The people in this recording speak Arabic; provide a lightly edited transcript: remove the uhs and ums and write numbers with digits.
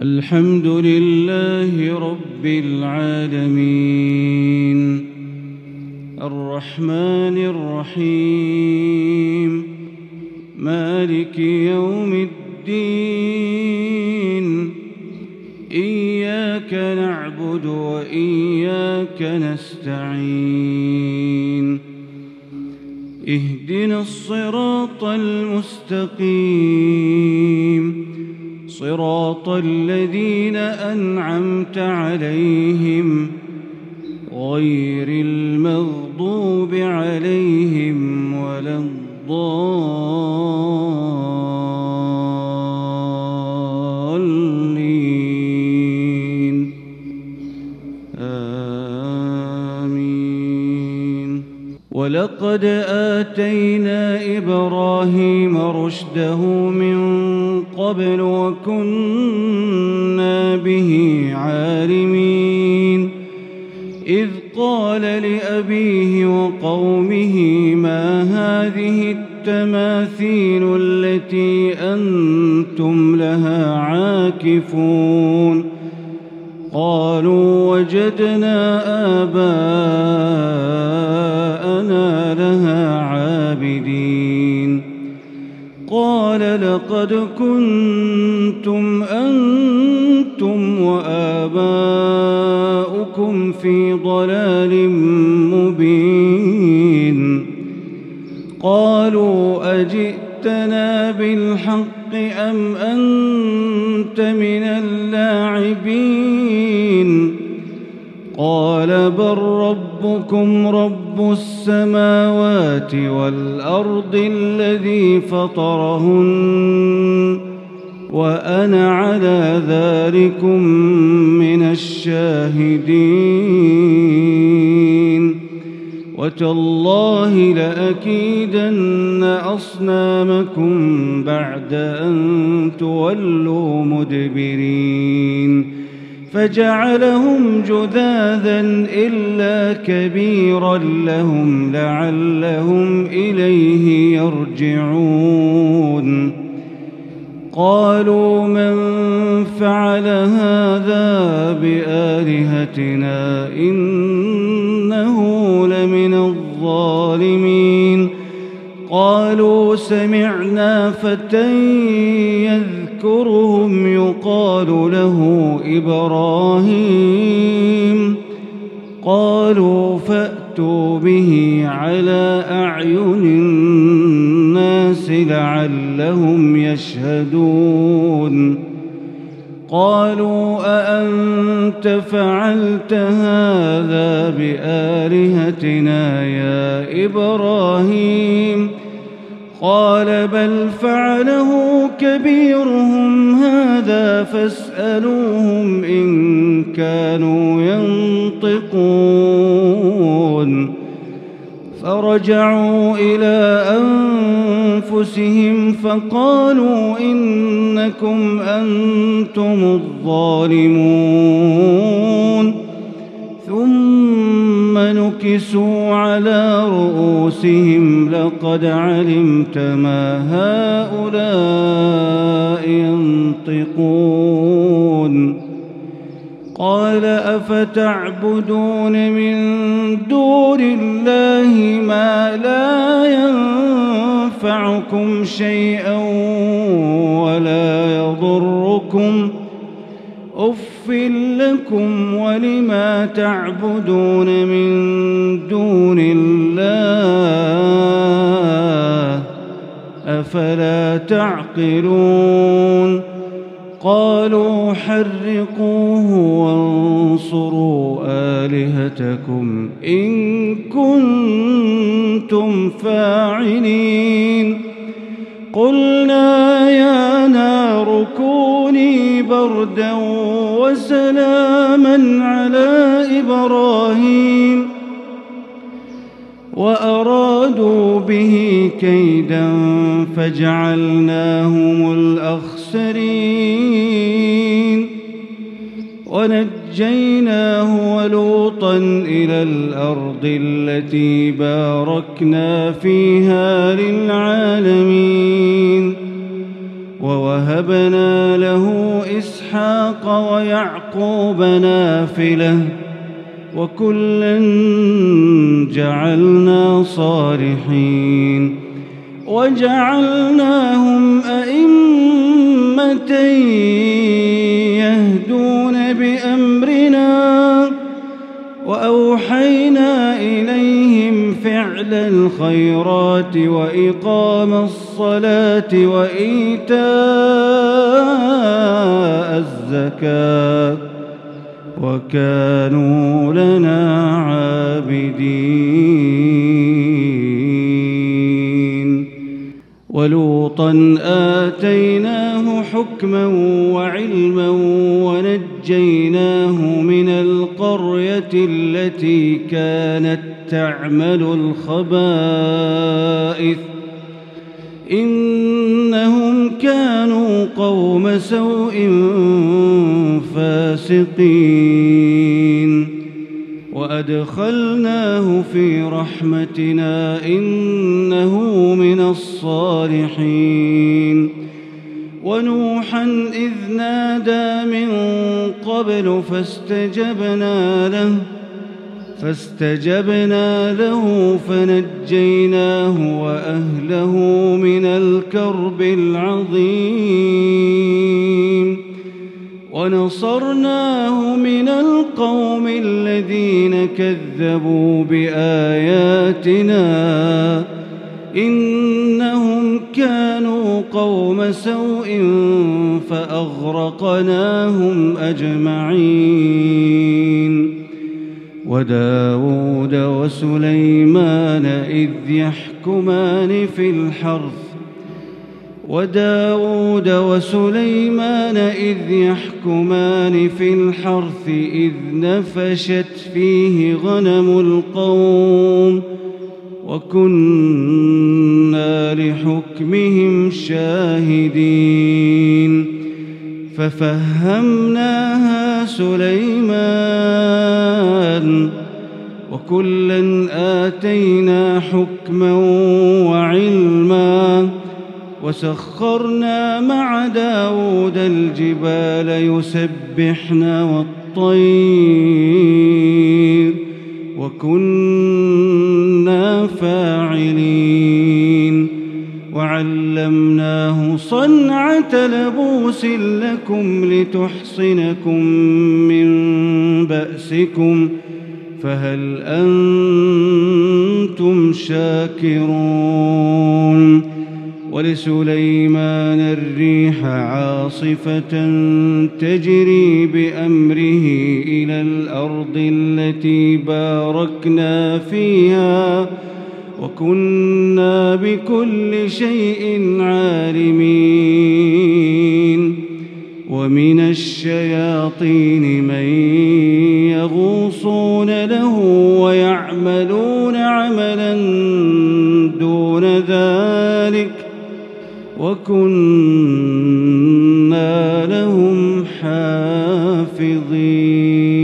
الحمد لله رب العالمين الرحمن الرحيم مالك يوم الدين إياك نعبد وإياك نستعين اهدنا الصراط المستقيم صراط الذين أنعمت عليهم غير المغضوب عليهم ولا الضالين آمين. ولقد آتينا إبراهيم رشده من قبل وكنا به عالمين إذ قال لأبيه وقومه ما هذه التماثيل التي أنتم لها عاكفون قالوا وجدنا آباءنا لها عابدين قال لقد كنتم أنتم وآباؤكم في ضلال مبين قالوا أجئتنا بالحق أم أنت من اللاعبين قال بل ربكم رب السماوات والأرض الذي فطرهن وأنا على ذلكم من الشاهدين وتالله لأكيدن أصنامكم بعد أن تولوا مدبرين فجعلهم جذاذا إلا كبيرا لهم لعلهم إليه يرجعون قالوا من فعل هذا بآلهتنا إنه لمن الظالمين قالوا سمعنا فتى يذكرهم يقال له إبراهيم قالوا فأتوا به على أعين الناس لعلهم يشهدون قالوا أأنت فعلت هذا بآلهتنا يا إبراهيم قال بل فعله كبيرهم هذا فاسألوهم إن كانوا ينطقون فرجعوا إلى أنفسهم فقالوا إنكم أنتم الظالمون ثم نكسوا على رؤوسهم لقد علمت ما هؤلاء ينطقون قال أفتعبدون من دون الله ما لا ينفعكم شيئا ولا يضركم أف لكم ولما تعبدون من دون الله أفلا تعقلون قالوا حرقوه وانصروا آلهتكم إن كنتم فاعلين قلنا يا نار كوني بردا وسلاما على إبراهيم وأرادوا به كيدا فجعلناهم الأخسرين ونجيناه ولوطا إلى الأرض التي باركنا فيها للعالمين ووهبنا له إسحاق ويعقوب نافلة وكلا جعلنا صالحين وجعلناهم أئمة يهدون بأمرنا وأوحينا إليهم فعل الخيرات وإقام الصلاة وإيتاء الزكاة وكانوا لنا عابدين ولوطا آتيناه حكما وعلما ونجيناه من القرية التي كانت تعمل الخبائث إنهم كانوا قوم سوء فاسقين وأدخلناه في رحمتنا إنه من الصالحين ونوحا إذ نادى من قبل فاستجبنا له فنجيناه وأهله من الكرب العظيم ونصرناه من القوم الذين كذبوا بآياتنا إنهم كانوا قوم سوء فأغرقناهم أجمعين وداود وسليمان إذ يحكمان في الحرث إذ نفشت فيه غنم القوم وكنا لحكمهم شاهدين ففهمناها سليمان وكلا آتينا حكما وعلما وسخرنا مع داود الجبال يسبحن والطير وكنا فاعلين وعلمناه صنعة لبوس لكم لتحصنكم من بأسكم فهل أنتم شاكرون ولسليمان الريح عاصفة تجري بأمره إلى الأرض التي باركنا فيها وكنا بكل شيء عالمين ومن الشياطين من يغوصون له ويعملون عملا دون ذلك وكنا لهم حافظين